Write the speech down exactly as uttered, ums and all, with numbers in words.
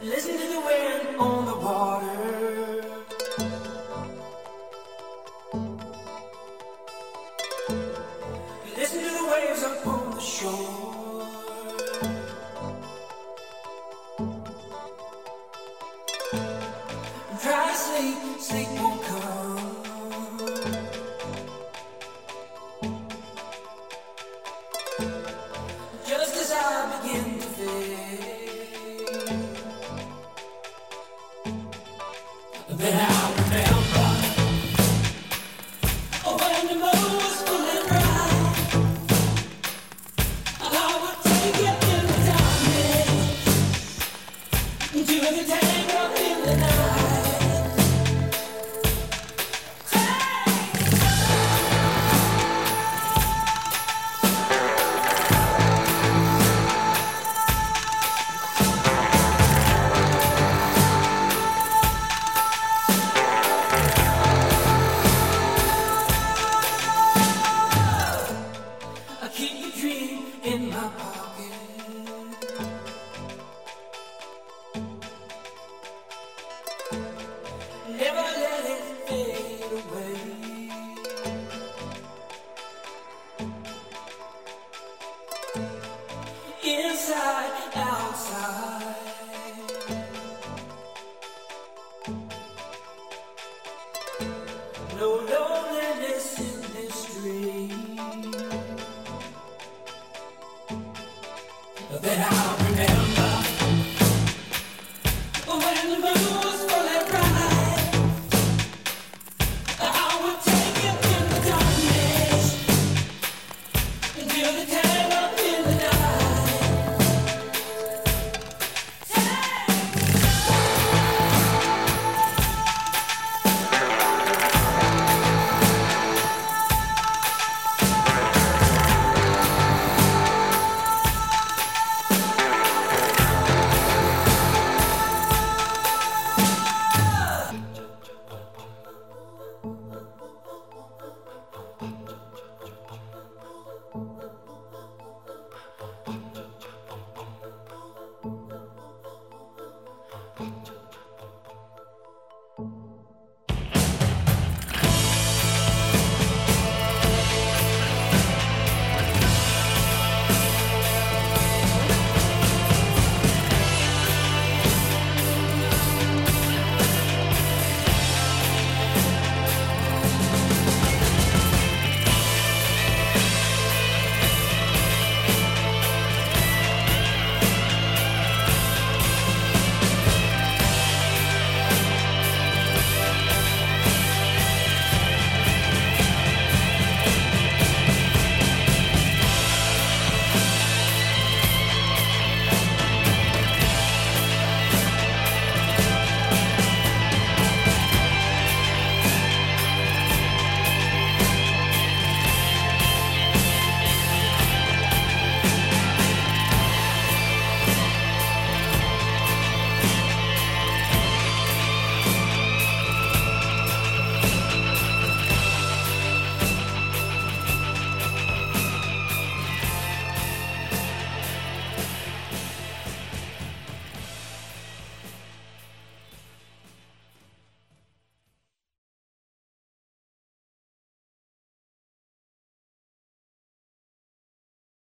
Listen to the wind on the water. Listen to the waves up on the shore. Try to sleep, sleep won't come. Just as I begin to fade, then I remember, oh, when the moon was feeling bright, I would take you in the darkness, into the tangle in the night. In my pocket, never let it fade away. Inside, outside.